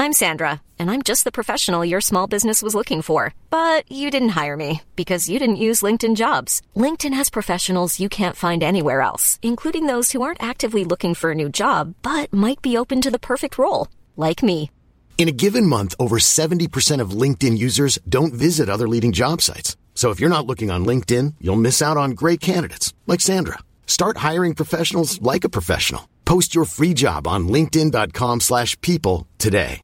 I'm Sandra, and I'm just the professional your small business was looking for. But you didn't hire me because you didn't use LinkedIn Jobs. LinkedIn has professionals you can't find anywhere else, including those who aren't actively looking for a new job, but might be open to the perfect role, like me. In a given month, over 70% of LinkedIn users don't visit other leading job sites. So if you're not looking on LinkedIn, you'll miss out on great candidates like Sandra. Start hiring professionals like a professional. Post your free job on linkedin.com/people today.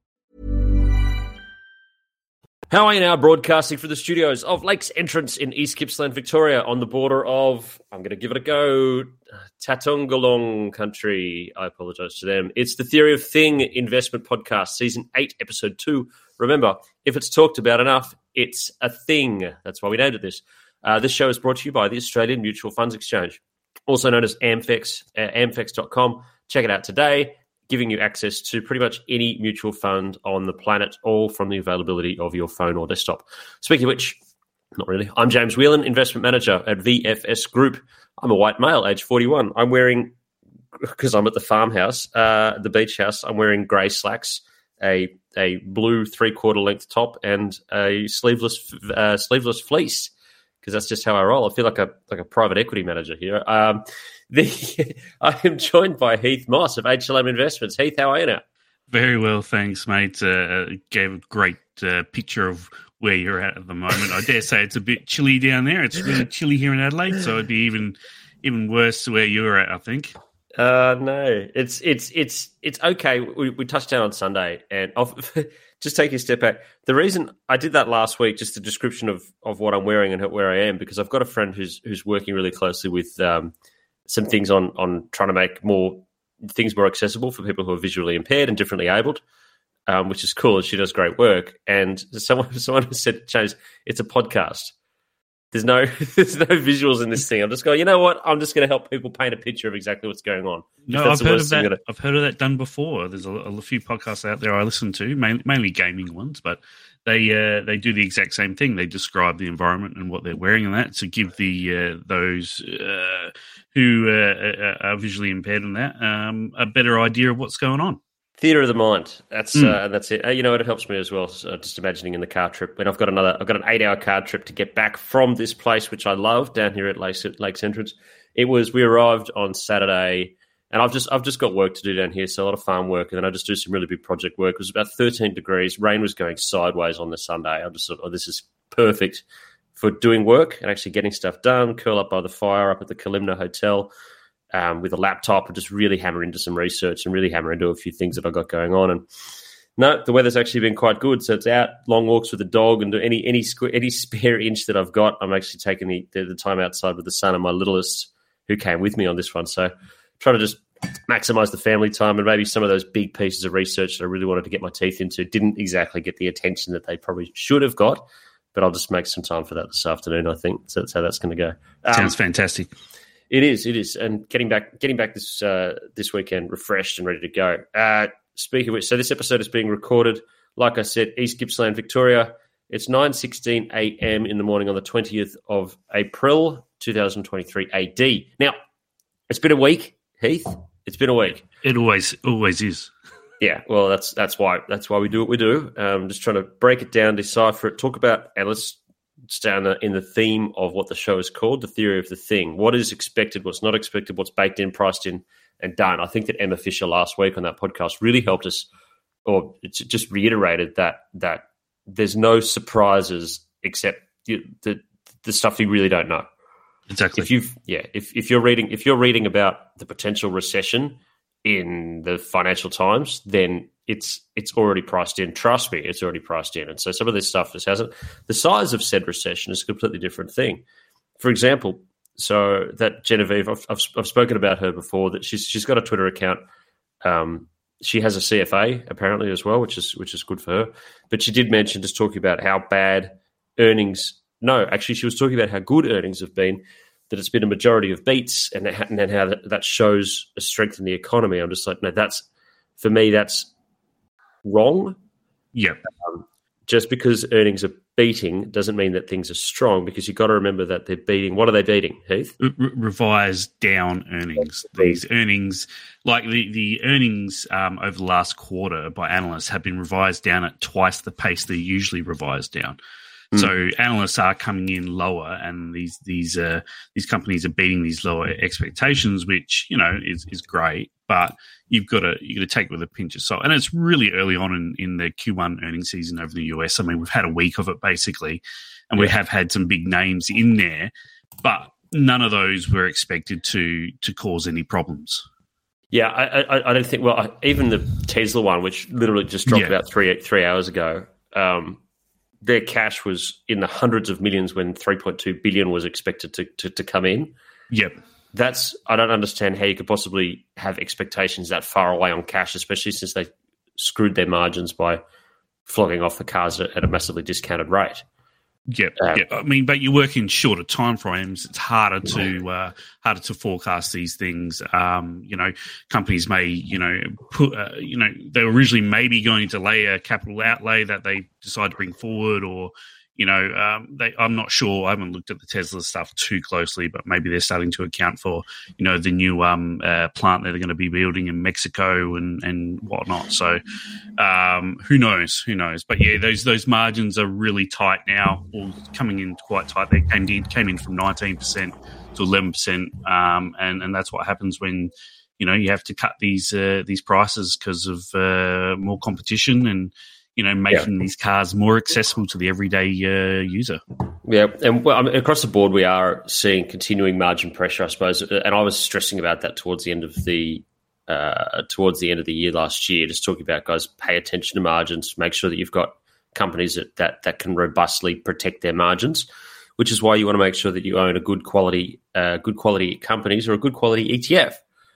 How are you now? Broadcasting from the studios of Lakes Entrance in East Gippsland, Victoria, on the border of, I'm going to give it a go, Tatongalong country. I apologise to them. It's the Theory of Thing Investment Podcast, Season 8, Episode 2. Remember, if it's talked about enough, it's a thing. That's why we named it this. This show is brought to you by the Australian Mutual Funds Exchange, also known as AmFEX, amfex.com. Check it out today, giving you access to pretty much any mutual fund on the planet, all from the availability of your phone or desktop. Speaking of which, not really. I'm James Whelan, investment manager at VFS Group. I'm a white male, age 41. I'm wearing, because I'm at the farmhouse, the beach house, I'm wearing grey slacks, a blue 3/4 length top, and a sleeveless fleece, because that's just how I roll. I feel like a private equity manager here. I am joined by Heath Moss of HLM Investments. Heath, how are you now? Very well, thanks, mate. Gave a great picture of where you're at the moment. I dare say it's a bit chilly down there. It's really chilly here in Adelaide, so it'd be even worse where you're at, I think. No, it's okay. We touched down on Sunday, and I'll just take a step back. The reason I did that last week, just a description of what I'm wearing and where I am, because I've got a friend who's working really closely with some things on trying to make things more accessible for people who are visually impaired and differently abled, which is cool. She does great work. And someone said, James, it's a podcast. There's no visuals in this thing. I'm just going, you know what? I'm just going to help people paint a picture of exactly what's going on. No, I've heard of that. I've heard of that done before. There's a few podcasts out there I listen to, mainly gaming ones, but they do the exact same thing. They describe the environment and what they're wearing and that to give those who are visually impaired in that a better idea of what's going on. Theatre of the mind. That's it. You know what? It helps me as well. So just imagining in the car trip. When I've got an 8-hour car trip to get back from this place, which I love, down here at Lakes Entrance. We arrived on Saturday, and I've just got work to do down here, so a lot of farm work, and then I just do some really big project work. It was about 13 degrees. Rain was going sideways on the Sunday. I just thought, this is perfect for doing work and actually getting stuff done. Curl up by the fire up at the Kalimna Hotel. With a laptop and just really hammer into some research and really hammer into a few things that I've got going on. And no, the weather's actually been quite good. So it's out, long walks with the dog, and any spare inch that I've got, I'm actually taking the time outside with the son and my littlest, who came with me on this one. So trying to just maximize the family time, and maybe some of those big pieces of research that I really wanted to get my teeth into didn't exactly get the attention that they probably should have got. But I'll just make some time for that this afternoon, I think. So that's how that's going to go. Sounds fantastic. It is, and getting back this weekend refreshed and ready to go. Speaking of which, so this episode is being recorded, like I said, East Gippsland, Victoria. It's 9:16 a.m. in the morning on the 20th of April, 2023 AD. Now, it's been a week, Heath. It's been a week. It always is. Yeah, well, that's why we do what we do. Just trying to break it down, decipher it, talk about, and let's stay in the theme of what the show is called, the theory of the thing. What is expected, what's not expected, what's baked in, priced in, and done. I think that Emma Fisher last week on that podcast really helped us, or it just reiterated that there's no surprises except the stuff you really don't know. Exactly. If you're reading about the potential recession in the Financial Times, then it's already priced in. Trust me, it's already priced in. And so some of this stuff just hasn't. The size of said recession is a completely different thing. For example, so that Genevieve, I've spoken about her before, that she's got a Twitter account. She has a CFA apparently as well, which is good for her. But she did mention, just talking about how bad earnings. No, actually, she was talking about how good earnings have been. That it's been a majority of beats, and then how that shows a strength in the economy. I'm just like, no, that's wrong. Yeah. Just because earnings are beating doesn't mean that things are strong, because you've got to remember that they're beating. What are they beating, Heath? Revised down earnings. These earnings, like the earnings over the last quarter by analysts, have been revised down at twice the pace they're usually revised down. So analysts are coming in lower, and these companies are beating these lower expectations, which is great. But you've got to take it with a pinch of salt. And it's really early on in the Q1 earnings season over the US. I mean, we've had a week of it basically, and we have had some big names in there, but none of those were expected to cause any problems. Yeah, I don't think. Well, even the Tesla one, which literally just dropped about three hours ago. Their cash was in the hundreds of millions when 3.2 billion was expected to come in. Yep. I don't understand how you could possibly have expectations that far away on cash, especially since they screwed their margins by flogging off the cars at a massively discounted rate. Yep. I mean, but you work in shorter time frames. It's harder to forecast these things. Companies may, put, they were originally maybe going to lay a capital outlay that they decide to bring forward, or I'm not sure. I haven't looked at the Tesla stuff too closely, but maybe they're starting to account for, the new plant that they're going to be building in Mexico and whatnot. So who knows? But yeah, those margins are really tight now, or coming in quite tight. They came in from 19% to 11%, and that's what happens when you have to cut these prices because of more competition and making these cars more accessible to the everyday user. Yeah, and across the board, we are seeing continuing margin pressure, I suppose. And I was stressing about that towards the end of the year last year, just talking about, guys, pay attention to margins, make sure that you've got companies that can robustly protect their margins, which is why you want to make sure that you own a good quality companies or a good quality ETF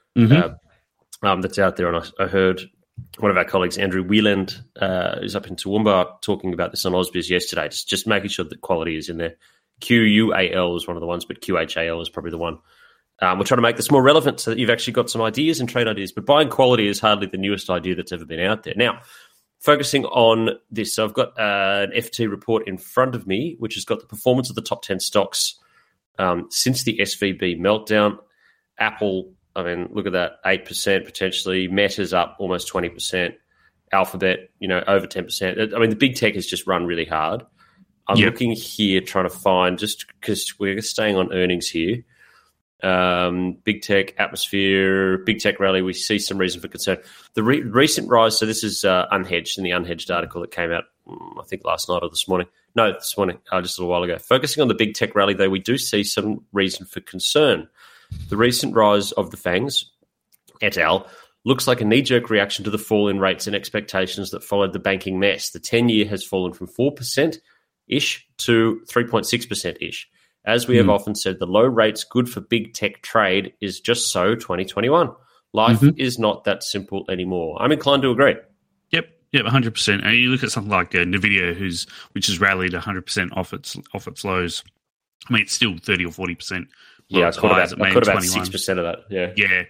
that's out there. And I heard one of our colleagues, Andrew Wieland, who's up in Toowoomba, talking about this on Ausbiz yesterday, just making sure that quality is in there. QUAL is one of the ones, but QHAL is probably the one. We're trying to make this more relevant so that you've actually got some ideas and trade ideas, but buying quality is hardly the newest idea that's ever been out there. Now, focusing on this, so I've got an FT report in front of me, which has got the performance of the top 10 stocks since the SVB meltdown. Apple, I mean, look at that, 8% potentially. Meta's up almost 20%. Alphabet, over 10%. I mean, the big tech has just run really hard. I'm looking here, trying to find, just because we're staying on earnings here, big tech, Atmosphere, big tech rally, we see some reason for concern. The recent rise, so this is unhedged in the unhedged article that came out, I think last night or this morning. No, this morning, just a little while ago. Focusing on the big tech rally, though, we do see some reason for concern. The recent rise of the FANGs, et al., looks like a knee-jerk reaction to the fall in rates and expectations that followed the banking mess. The 10-year has fallen from 4%-ish to 3.6%-ish. As we have often said, the low rates good for big tech trade is just so 2021. Life is not that simple anymore. I'm inclined to agree. Yep, 100%. And you look at something like Nvidia, which has rallied 100% off its lows. I mean, it's still 30 or 40%. Yeah, I caught about 6% of that. Yeah.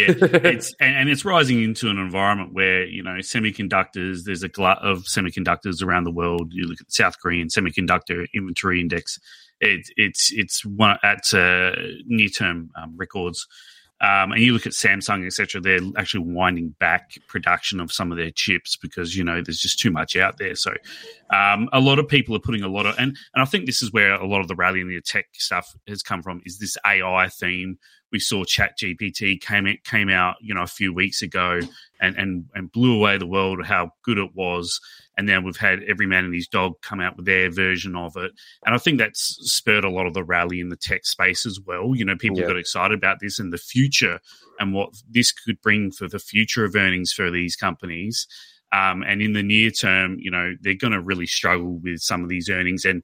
It's rising into an environment where semiconductors. There's a glut of semiconductors around the world. You look at the South Korean semiconductor inventory index. It's one at near-term records. And you look at Samsung, etc. They're actually winding back production of some of their chips because there's just too much out there. So a lot of people are putting a lot of and I think this is where a lot of the rally in the tech stuff has come from. Is this AI theme? We saw ChatGPT came out a few weeks ago and blew away the world how good it was. And then we've had every man and his dog come out with their version of it. And I think that's spurred a lot of the rally in the tech space as well. People got excited about this and the future and what this could bring for the future of earnings for these companies. And in the near term, they're going to really struggle with some of these earnings. And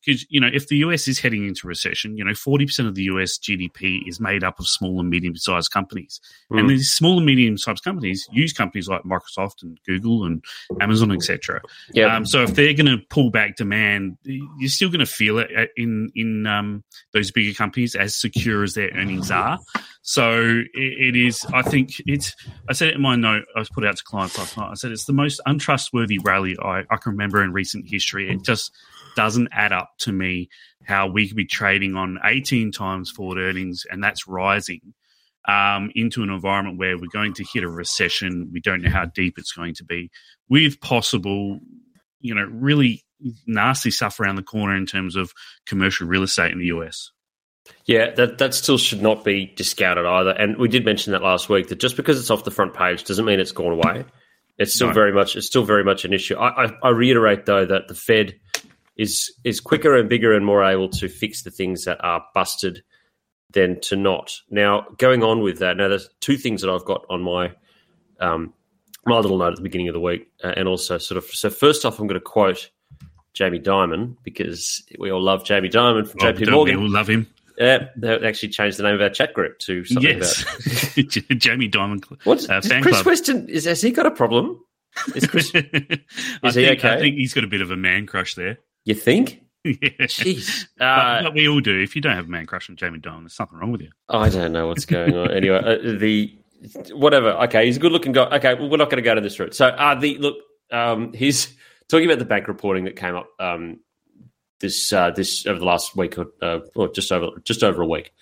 because, if the US is heading into recession, 40% of the US GDP is made up of small and medium-sized companies. And these small and medium-sized companies use companies like Microsoft and Google and Amazon, etc. So if they're going to pull back demand, you're still going to feel it in those bigger companies, as secure as their earnings are. So it is, I think I said it in my note I put out to clients last night. I said it's the most untrustworthy rally I can remember in recent history. It just doesn't add up to me how we could be trading on 18 times forward earnings, and that's rising into an environment where we're going to hit a recession. We don't know how deep it's going to be, with possible, really nasty stuff around the corner in terms of commercial real estate in the US. Yeah, that still should not be discounted either. And we did mention that last week, that just because it's off the front page doesn't mean it's gone away. It's still very much an issue. I reiterate though that the Fed is quicker and bigger and more able to fix the things that are busted than to not. Now, going on with that, there's two things that I've got on my little note at the beginning of the week, and also so first off, I'm going to quote Jamie Dimon, because we all love Jamie Dimon from JP Morgan. We all love him. Yeah, they actually changed the name of our chat group to something about Jamie Dimon. What's fan Chris club. Weston? Has he got a problem? Is he okay? I think he's got a bit of a man crush there. You think? Yeah. Jeez. But we all do. If you don't have a man crush on Jamie Dimon, there's something wrong with you. I don't know what's going on. Anyway, whatever. Okay, he's a good-looking guy. Okay, well, we're not going to go to this route. So, he's talking about the bank reporting that came up this over the last week or just over a week.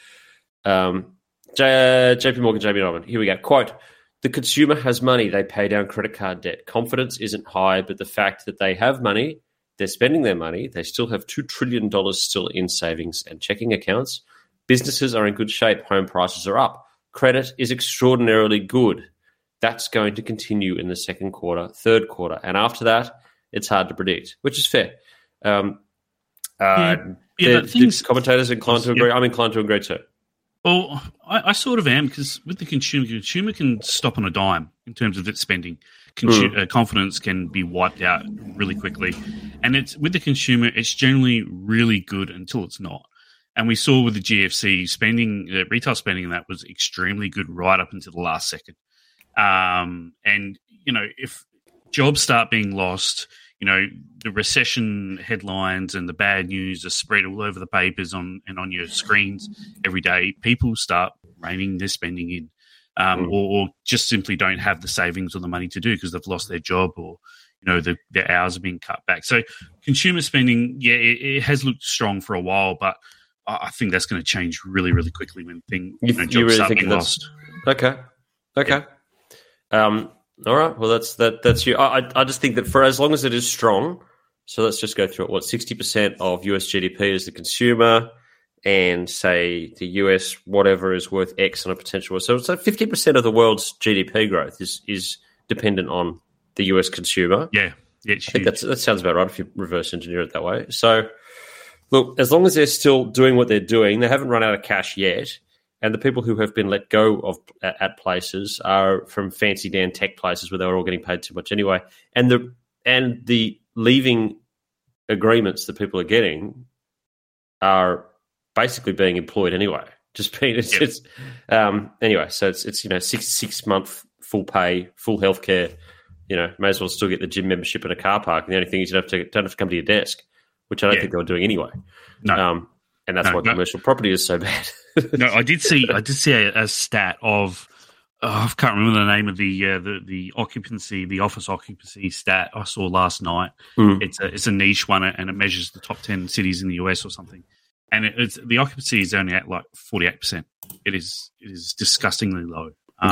JP Morgan, Jamie Dimon. Here we go. Quote: "The consumer has money. They pay down credit card debt. Confidence isn't high, but the fact that they have money, they're spending their money. They still have $2 trillion still in savings and checking accounts. Businesses are in good shape. Home prices are up. Credit is extraordinarily good. That's going to continue in the second quarter, third quarter, and after that, it's hard to predict," which is fair. The commentators are inclined to agree. I'm inclined to agree too. Well, I sort of am, because with the consumer can stop on a dime in terms of its spending. Confidence can be wiped out really quickly. And it's with the consumer, it's generally really good until it's not. And we saw with the GFC spending, retail spending, that was extremely good right up until the last second. And, if jobs start being lost, the recession headlines and the bad news are spread all over the papers and on your screens every day, people start reining their spending in, or just simply don't have the savings or the money to do because they've lost their job, or, their hours are being cut back. So consumer spending, it has looked strong for a while, but I think that's going to change really, really quickly when jobs really start being lost. Okay. All right. Well, that's you. I just think that for as long as it is strong, so let's just go through it. 60% of US GDP is the consumer, and say the US whatever is worth X on a potential. So 50% of the world's GDP growth is dependent on the US consumer. Yeah. I think that sounds about right if you reverse engineer it that way. So, look, as long as they're still doing what they're doing, they haven't run out of cash yet. And the people who have been let go of at places are from fancy Dan tech places where they were all getting paid too much anyway. And the leaving agreements that people are getting are basically being employed anyway. Anyway. So it's 6 month full pay, full healthcare. May as well still get the gym membership and a car park. And the only thing is you don't have to come to your desk, which I don't think they were doing anyway. No. And that's why commercial property is so bad. No, I did see a stat of I can't remember the name of the occupancy, the office occupancy stat I saw last night. It's a niche one, and it measures the top 10 cities in the US or something. And it's the occupancy is only at like 48%. It is disgustingly low.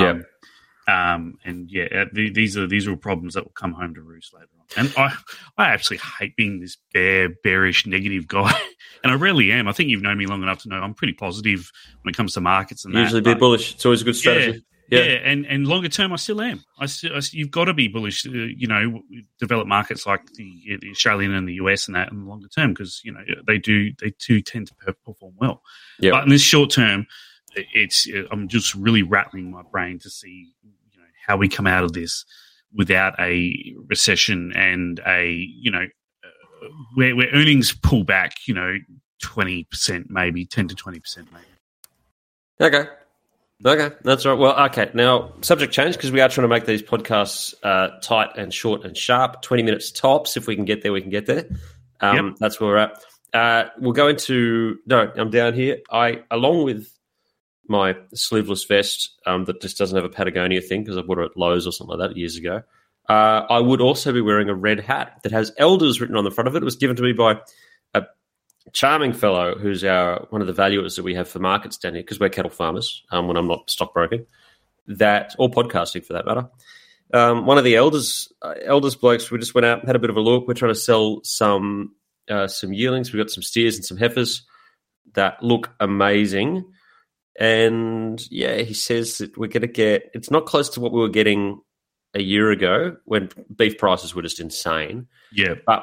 These are problems that will come home to roost later on. And I absolutely hate being this bearish, negative guy, and I rarely am. I think you've known me long enough to know I'm pretty positive when it comes to markets and usually be bullish. It's always a good strategy. Yeah, and longer term, I still am. You've got to be bullish. Develop markets like the Australian and the US and that in the longer term, because they do tend to perform well. Yep. But in this short term, I'm just really rattling my brain to see how we come out of this without a recession and a where earnings pull back, 20% maybe, 10 to 20% maybe. Okay, that's right. Well, okay, now subject change, because we are trying to make these podcasts tight and short and sharp, 20 minutes tops. If we can get there, we can get there. That's where we're at. We'll go into, I'm down here. Along with my sleeveless vest that just doesn't have a Patagonia thing, because I bought it at Lowe's or something like that years ago, I would also be wearing a red hat that has Elders written on the front of it. It was given to me by a charming fellow who's one of the valuers that we have for markets down here, because we're cattle farmers when I'm not stockbroking, or podcasting for that matter. One of the elders blokes, we just went out and had a bit of a look. We're trying to sell some yearlings. We've got some steers and some heifers that look amazing. And yeah, he says that we're going to get, it's not close to what we were getting a year ago when beef prices were just insane. Yeah. But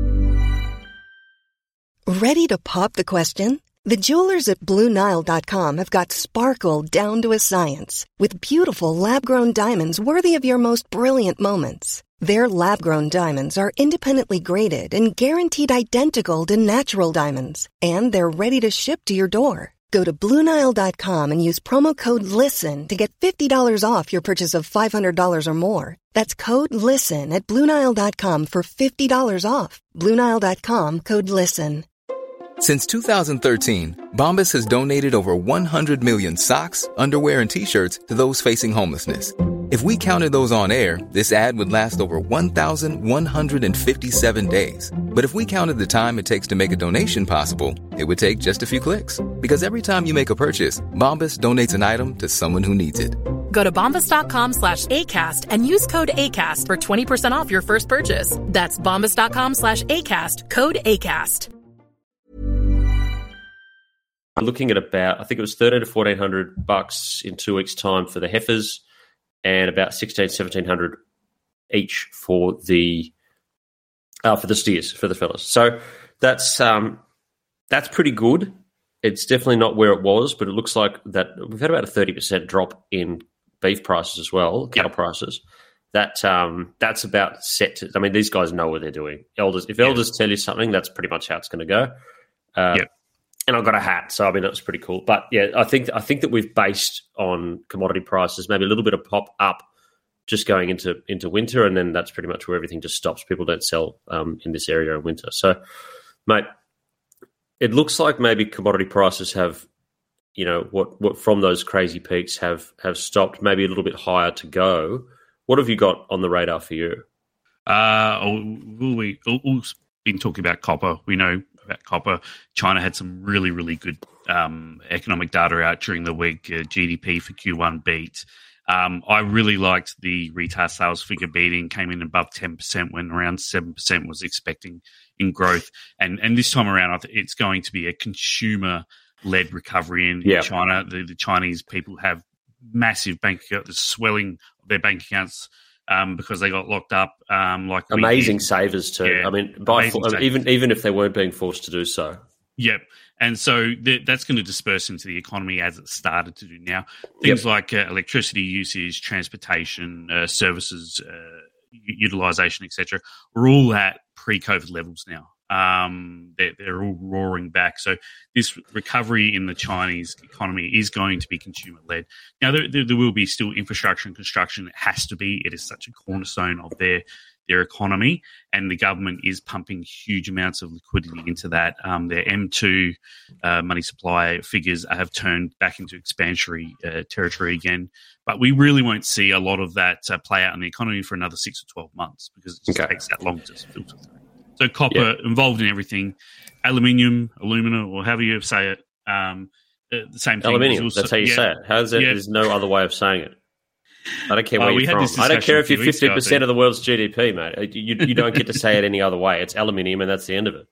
Ready to pop the question? The jewelers at BlueNile.com have got sparkle down to a science with beautiful lab-grown diamonds worthy of your most brilliant moments. Their lab-grown diamonds are independently graded and guaranteed identical to natural diamonds, and they're ready to ship to your door. Go to BlueNile.com and use promo code LISTEN to get $50 off your purchase of $500 or more. That's code LISTEN at BlueNile.com for $50 off. BlueNile.com, code LISTEN. Since 2013, Bombas has donated over 100 million socks, underwear, and T-shirts to those facing homelessness. If we counted those on air, this ad would last over 1,157 days. But if we counted the time it takes to make a donation possible, it would take just a few clicks. Because every time you make a purchase, Bombas donates an item to someone who needs it. Go to bombas.com/ACAST and use code ACAST for 20% off your first purchase. That's bombas.com/ACAST, code ACAST. I'm looking at about, I think it was $1,300 to $1,400 in 2 weeks' time for the heifers, and about $1,600 to $1,700 each for the steers, for the fellas. So that's pretty good. It's definitely not where it was, but it looks like that we've had about a 30% drop in beef prices as well, cattle prices. That's about set to, I mean, these guys know what they're doing. If elders tell you something, that's pretty much how it's going to go. And I've got a hat, so I mean, that was pretty cool. But yeah, I think that we've based on commodity prices, maybe a little bit of pop up just going into winter, and then that's pretty much where everything just stops. People don't sell in this area in winter. So, mate, it looks like maybe commodity prices have, what from those crazy peaks have stopped, maybe a little bit higher to go. What have you got on the radar for you? We've been talking about copper. We know about copper. China had some really, really good economic data out during the week. GDP for Q1 beat. I really liked the retail sales figure beating, came in above 10% when around 7% was expecting in growth. And this time around, it's going to be a consumer-led recovery in China. The Chinese people have massive bank accounts, the swelling of their bank accounts because they got locked up. Amazing savers too. Yeah, I mean, even if they weren't being forced to do so. Yep. And so that's going to disperse into the economy as it started to do now. Things like electricity usage, transportation, services, utilization, etc., are all at pre-COVID levels now. They're all roaring back. So this recovery in the Chinese economy is going to be consumer-led. Now, there will be still infrastructure and construction. It has to be. It is such a cornerstone of their economy, and the government is pumping huge amounts of liquidity into that. Their M2 money supply figures have turned back into expansionary territory again. But we really won't see a lot of that play out in the economy for another 6 or 12 months because it just takes that long to filter through. So copper involved in everything, aluminium, alumina, or however you say it, the same thing. Aluminium, that's how you say it. There's no other way of saying it. I don't care where you're from. I don't care if you're 50% of the world's GDP, mate. You don't get to say it any other way. It's aluminium, and that's the end of it.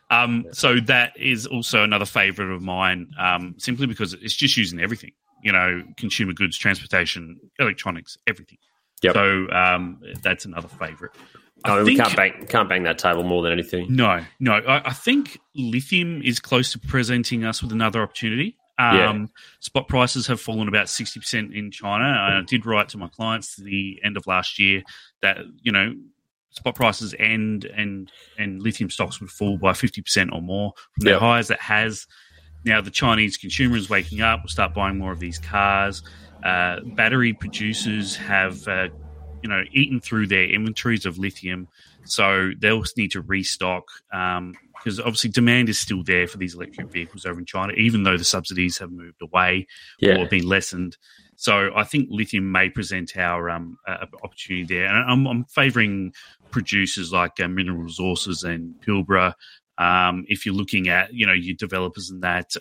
So that is also another favourite of mine, simply because it's just used in everything. Consumer goods, transportation, electronics, everything. Yep. So that's another favourite. We can't bang that table more than anything. No. I think lithium is close to presenting us with another opportunity. Spot prices have fallen about 60% in China. I did write to my clients at the end of last year that, spot prices and lithium stocks would fall by 50% or more from their highs. That has now the Chinese consumer is waking up. Will start buying more of these cars. Battery producers have eaten through their inventories of lithium, so they'll need to restock because obviously demand is still there for these electric vehicles over in China, even though the subsidies have moved away or been lessened. So I think lithium may present our opportunity there, and I'm favouring producers like Mineral Resources and Pilbara. If you're looking at your developers in that,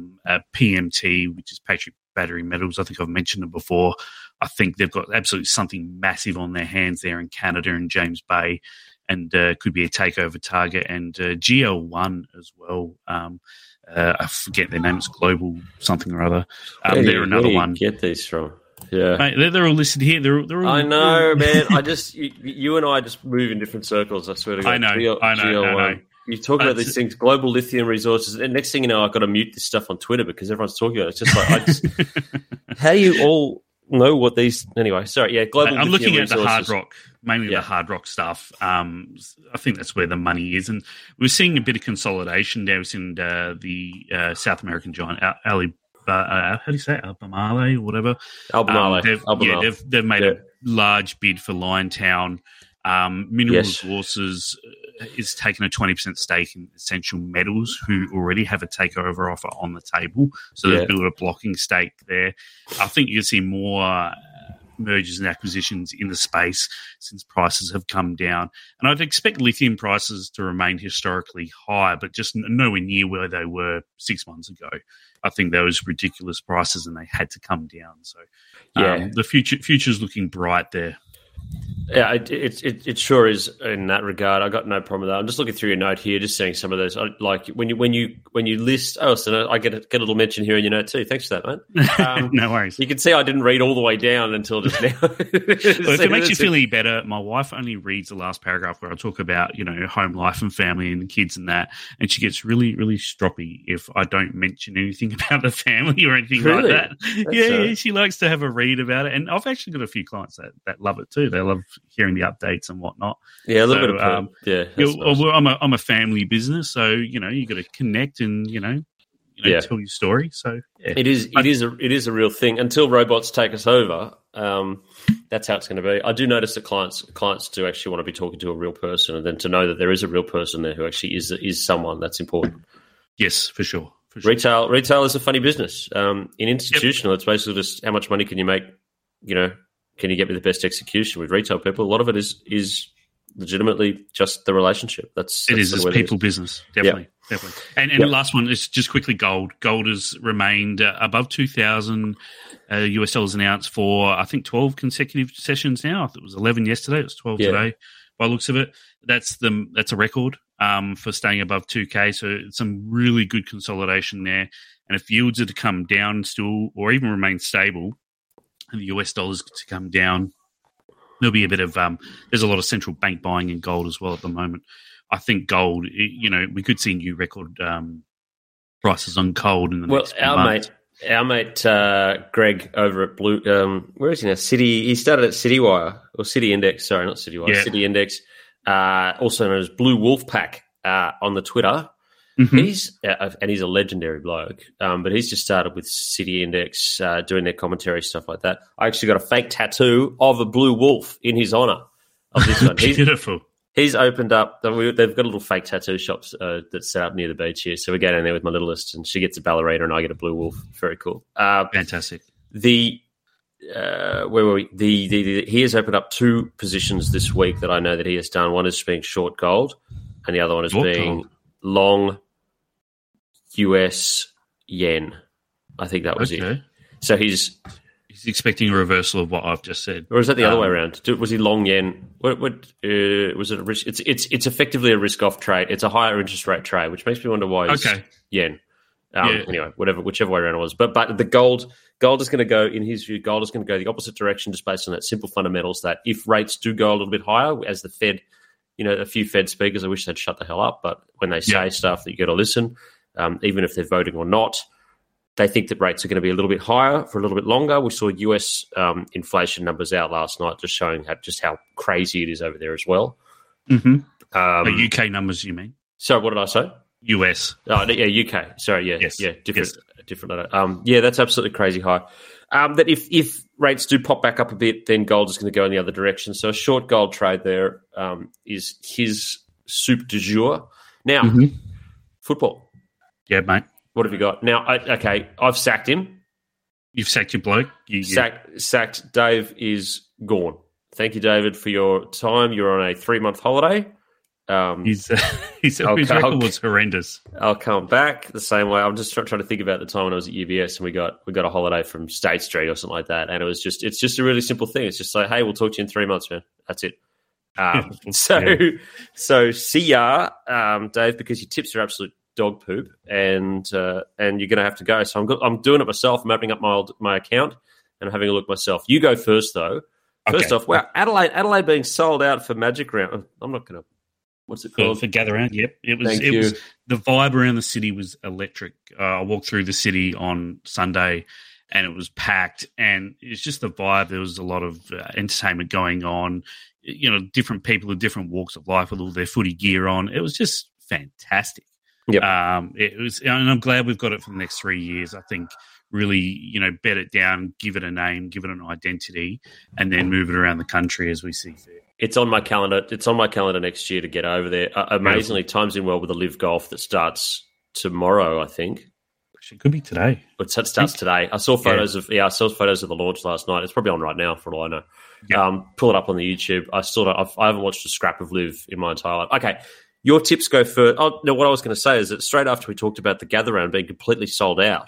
PMT, which is Patriot Battery Metals, I think I've mentioned it before. I think they've got absolutely something massive on their hands there in Canada and James Bay, and could be a takeover target. And GL1 as well. I forget their name. It's Global something or other. They're another one. Get these from? Yeah, mate, they're all listed here. They're all, I know, man. You and I just move in different circles. I swear to God. I know. GL1. You talk about these things, global lithium resources, and next thing you know, I've got to mute this stuff on Twitter because everyone's talking about it. It's just like, how do you all know what these? Anyway, sorry, yeah, global. I'm looking at resources. The hard rock, mainly the hard rock stuff. I think that's where the money is, and we're seeing a bit of consolidation there. We've seen the South American giant how do you say it? Albemarle or whatever. Albemarle. They've made a large bid for Liontown. Mineral Resources is taking a 20% stake in Essential Metals, who already have a takeover offer on the table. So they've built a blocking stake there. I think you'll see more mergers and acquisitions in the space since prices have come down. And I'd expect lithium prices to remain historically high, but just nowhere near where they were 6 months ago. I think those ridiculous prices and they had to come down. So the future's looking bright there. Yeah, it sure is in that regard. I got no problem with that. I'm just looking through your note here, just seeing some of those. Like when you list. Oh, so I get a little mention here in your note too. Thanks for that, mate. No worries. You can see I didn't read all the way down until just now. Well, if it makes you feel any better, my wife only reads the last paragraph where I talk about home life and family and kids and that, and she gets really, really stroppy if I don't mention anything about the family or anything like that. Yeah, she likes to have a read about it, and I've actually got a few clients that love it too. They love hearing the updates and whatnot. Yeah, a little bit of nice. I'm a family business, so you got to connect and tell your story. So it is a real thing until robots take us over. That's how it's going to be. I do notice that clients do actually want to be talking to a real person, and then to know that there is a real person there who actually is someone that's important. Yes, for sure. Retail is a funny business. In institutional, it's basically just how much money can you make. Can you get me the best execution? With retail people, a lot of it is legitimately just the relationship. It's people business, definitely. And the last one is just quickly gold. Gold has remained above $2,000 US dollars an ounce for I think 12 consecutive sessions now. I thought it was 11 yesterday. It was 12 today. By the looks of it, that's a record for staying above 2K. So it's some really good consolidation there. And if yields are to come down still, or even remain stable, and the US dollars to come down, there'll be a bit of there's a lot of central bank buying in gold as well at the moment. I think gold, we could see new record prices on gold in the next month. Our mate Greg over at Blue, where is he now? City. He started at CityWire or City Index. Sorry, not CityWire. Yeah. City Index, also known as Blue Wolf Pack on the Twitter. Mm-hmm. He's a legendary bloke, but he's just started with City Index, doing their commentary, stuff like that. I actually got a fake tattoo of a blue wolf in his honour of this one. Beautiful. He's opened up. They've got a little fake tattoo shops that's set up near the beach here. So we go down there with my little list, and she gets a ballerina, and I get a blue wolf. Very cool. Fantastic. Where were we? He has opened up 2 positions this week that I know that he has done. One is being short gold, and the other one is being long US yen. I think that was it. So he's expecting a reversal of what I've just said, or is that the other way around? Was he long yen? What was it? A risk? It's effectively a risk-off trade. It's a higher interest rate trade, which makes me wonder why he's yen. Anyway, whichever way around it was. But the gold is going to go, in his view, gold is going to go the opposite direction, just based on that simple fundamentals that if rates do go a little bit higher, as the Fed, a few Fed speakers, I wish they'd shut the hell up, but when they say stuff that you got to listen, even if they're voting or not, they think that rates are going to be a little bit higher for a little bit longer. We saw US inflation numbers out last night, just showing how crazy it is over there as well. UK numbers, you mean? Sorry, what did I say? US. Oh, yeah, UK. Sorry, yeah, Yes. yeah, different. Yes. Yeah, that's absolutely crazy high. That if rates do pop back up a bit, then gold is going to go in the other direction. So a short gold trade there is his soup du jour. Now, football. Yeah, mate. What have you got? Now, I've sacked him. You've sacked your bloke. Sacked. Dave is gone. Thank you, David, for your time. You're on a 3-month holiday. His record was horrendous. I'll come back the same way. I'm just trying to think about the time when I was at UBS and we got a holiday from State Street or something like that, and it's just a really simple thing. It's just like, hey, we'll talk to you in 3 months, man. That's it. So see ya, Dave, because your tips are absolute dog poop, and you're going to have to go. So I'm doing it myself. I'm opening up my account and I'm having a look myself. You go first, though. First off, wow, Adelaide being sold out for Magic Round. I'm not going to. What's it called? For Gather Round, yep. It was the vibe around the city was electric. I walked through the city on Sunday and it was packed, and it's just the vibe. There was a lot of entertainment going on, different people of different walks of life with all their footy gear on. It was just fantastic. Yep. It was, and I'm glad we've got it for the next 3 years. I think really, bed it down, give it a name, give it an identity, and then move it around the country as we see fit. It's on my calendar. It's on my calendar next year to get over there. Amazingly, times in well with the Live Golf that starts tomorrow, I think. It could be today. It starts today. I saw photos of the launch last night. It's probably on right now, for all I know. Yep. Pull it up on the YouTube. I haven't watched a scrap of Live in my entire life. Okay, your tips go first. Oh no, what I was going to say is that straight after we talked about the Gather Round being completely sold out,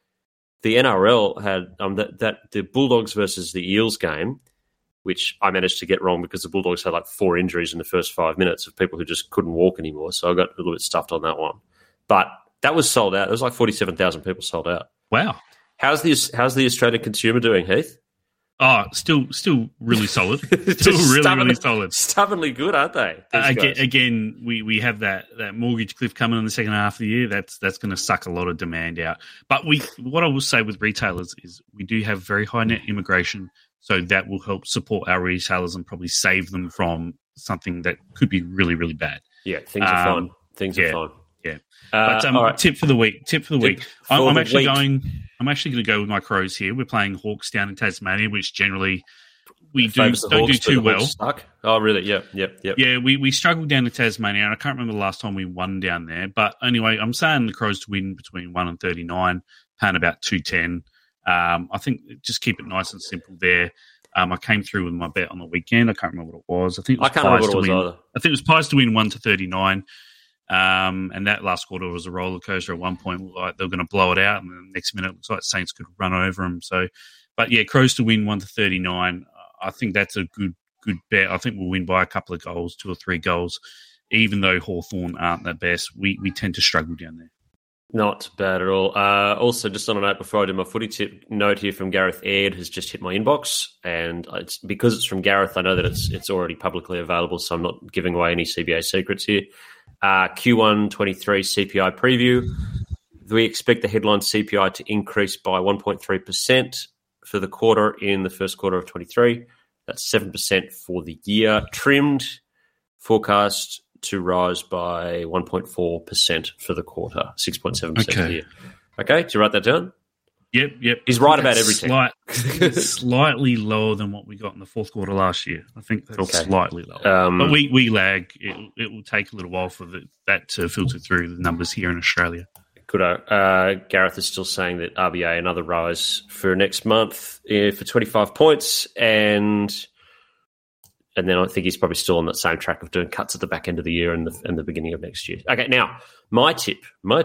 the NRL had the Bulldogs versus the Eels game, which I managed to get wrong because the Bulldogs had like 4 injuries in the first 5 minutes of people who just couldn't walk anymore. So I got a little bit stuffed on that one. But that was sold out. It was like 47,000 people sold out. Wow. How's the Australian consumer doing, Heath? Oh, still really solid. Still really solid. Stubbornly good, aren't they? Again, we have that mortgage cliff coming in the second half of the year. That's going to suck a lot of demand out. But what I will say with retailers is we do have very high net immigration, so that will help support our retailers and probably save them from something that could be really, really bad. Yeah, things are fine. Things are fine. Yeah. But right. Tip for the week. I'm actually going to go with my Crows here. We're playing Hawks down in Tasmania, which generally we don't do too well. Oh, really? Yep. Yeah, we struggled down to Tasmania, and I can't remember the last time we won down there. But anyway, I'm saying the Crows to win between 1 and 39, paying about 210. I think just keep it nice and simple there. I came through with my bet on the weekend. I can't remember what it was. I think it was Pies to win. Either. I think it was Pies to win 1 to 39. And that last quarter was a roller coaster. At one point, like they were going to blow it out, and then the next minute, it looks like Saints could run over them. So, but yeah, Crows to win 1 to 39. I think that's a good bet. I think we'll win by a couple of goals, 2 or 3 goals. Even though Hawthorn aren't the best, we tend to struggle down there. Not bad at all. Also, just on a note before I do my footy tip, note here from Gareth Aird has just hit my inbox, and because it's from Gareth, I know that it's already publicly available, so I'm not giving away any CBA secrets here. Q1 23 CPI preview. We expect the headline CPI to increase by 1.3% for the quarter in the first quarter of 23. That's 7% for the year. Trimmed forecast to rise by 1.4% for the quarter, 6.7% for the year. Okay, did you write that down? Yep. He's right about everything. Slightly lower than what we got in the fourth quarter last year. I think that's slightly lower. But we lag. It will take a little while for that to filter through the numbers here in Australia. Good. Gareth is still saying that RBA another rise for next month for 25 points, and then I think he's probably still on that same track of doing cuts at the back end of the year and the beginning of next year. Okay, now my tip.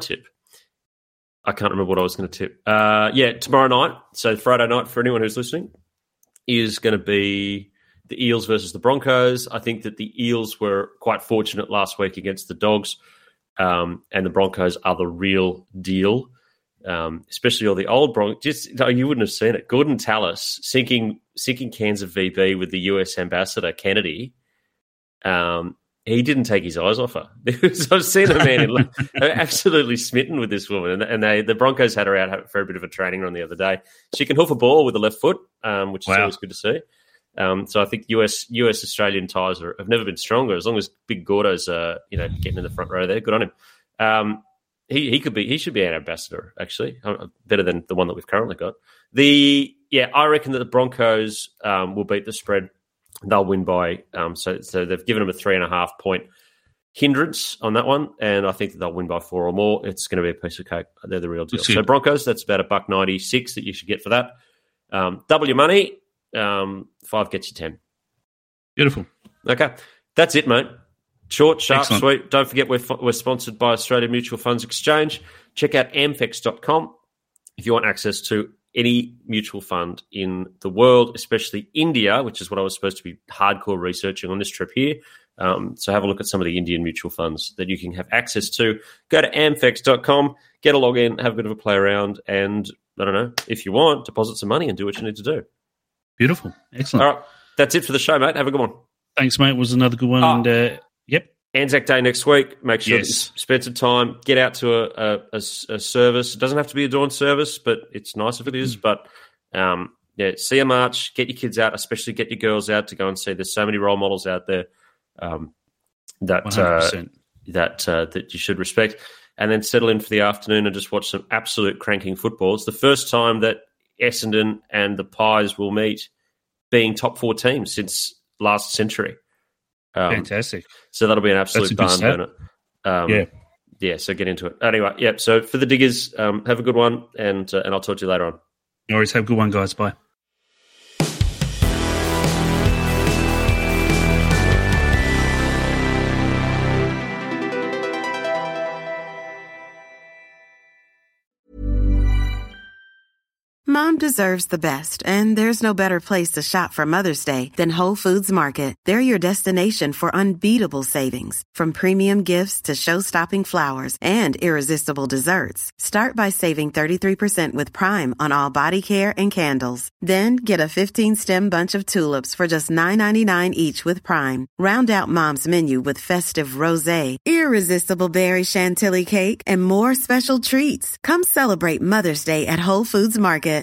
I can't remember what I was going to tip. Tomorrow night, so Friday night for anyone who's listening, is going to be the Eels versus the Broncos. I think that the Eels were quite fortunate last week against the Dogs, and the Broncos are the real deal, especially all the old Broncos. You wouldn't have seen it. Gordon Tallis sinking cans of VB with the US ambassador, Kennedy. He didn't take his eyes off her. I've seen a man absolutely smitten with this woman, and the Broncos had her out for a bit of a training run the other day. She can hoof a ball with the left foot, which is always good to see. So I think US Australian ties have never been stronger. As long as Big Gordo's getting in the front row there, good on him. He should be an ambassador, actually, better than the one that we've currently got. I reckon that the Broncos will beat the spread. They'll win by so they've given them a 3.5 point hindrance on that one, and I think that they'll win by 4 or more. It's going to be a piece of cake. They're the real deal. So Broncos, that's about $1.96 that you should get for that. Double your money. 5 gets you 10. Beautiful. Okay, that's it, mate. Short, sharp, Excellent. Sweet. Don't forget we're sponsored by Australian Mutual Funds Exchange. Check out amfex.com if you want access to any mutual fund in the world, especially India, which is what I was supposed to be hardcore researching on this trip here. So have a look at some of the Indian mutual funds that you can have access to. Go to amfex.com, get a login, have a bit of a play around, and I don't know, if you want, deposit some money and do what you need to do. Beautiful. Excellent. All right, that's it for the show, mate. Have a good one. Thanks, mate. It was another good one. Yep. Anzac Day next week. Make sure that you spend some time. Get out to a service. It doesn't have to be a dawn service, but it's nice if it is. But see a march. Get your kids out, especially get your girls out to go and see. There's so many role models out there that you should respect. And then settle in for the afternoon and just watch some absolute cranking football. It's the first time that Essendon and the Pies will meet being top 4 teams since last century. Fantastic. So that'll be an absolute barn burner. So get into it. Anyway, so for the Diggers, have a good one, and I'll talk to you later on. No worries. Have a good one, guys. Bye. Mom deserves the best, and there's no better place to shop for Mother's Day than Whole Foods Market. They're your destination for unbeatable savings, from premium gifts to show-stopping flowers and irresistible desserts. Start by saving 33% with Prime on all body care and candles. Then get a 15-stem bunch of tulips for just $9.99 each with Prime. Round out Mom's menu with festive rosé, irresistible berry chantilly cake, and more special treats. Come celebrate Mother's Day at Whole Foods Market.